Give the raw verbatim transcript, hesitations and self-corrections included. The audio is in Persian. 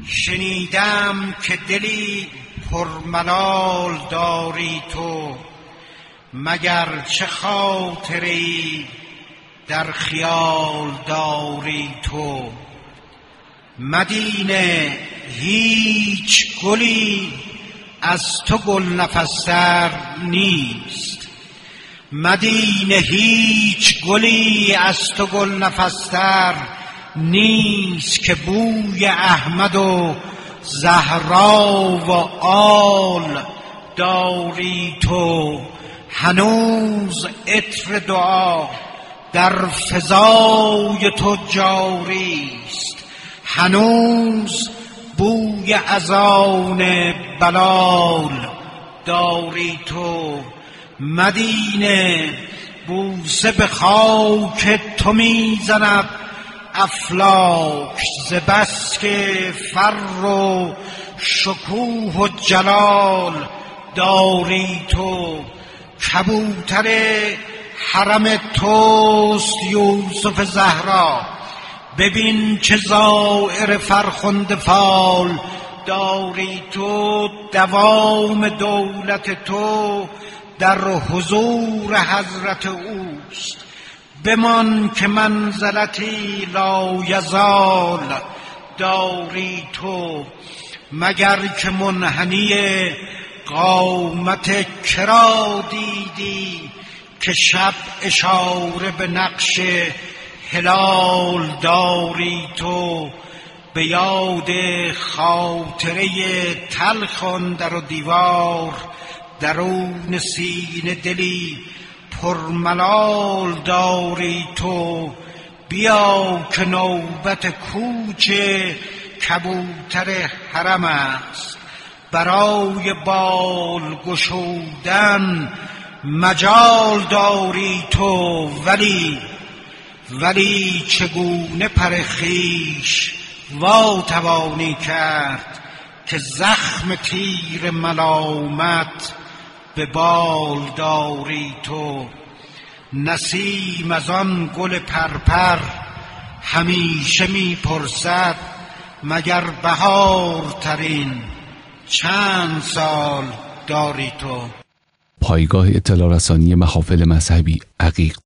شنیدم که دلی پرملال داری تو، مگر چه خاطری در خیال داری تو. مدینه هیچ گلی از تو گل نفستر نیست، مدینه هیچ گلی از تو گل نفستر نیست، که بوی احمد و زهرا و آل داری تو. هنوز عطر دعا در فضای تو جاری است، هنوز بوی اذان بلال داری تو. مدینه بوسه به خاک تو میزند افلاک، ز بس که فر و شکوه و جلال داری تو. کبوتر حرم توست یوسف زهرا، ببین چه زائر فرخنده فال داری تو. دوام دولت تو در حضور حضرت اوست، بمان که منزلتی لایزال داری تو. مگر که منحنی قامت کرا دیدی، که شب اشاره به نقش هلال داری تو. به یاد خاطره تلخ در و دیوار، درون سینه دلی پرملال داری تو. بیا که نوبت کوچ کبوتر حرم است، برای بال گشودن مجال داری تو. ولی ولی چگونه پر خویش وا توانی کرد، که زخم تیر ملامت به بال داری تو. نسیم از آن گل پرپر همیشه می پرسد، مگر بهار ترین چند سال داری تو. پایگاه اطلاع رسانی محافل مذهبی عقیق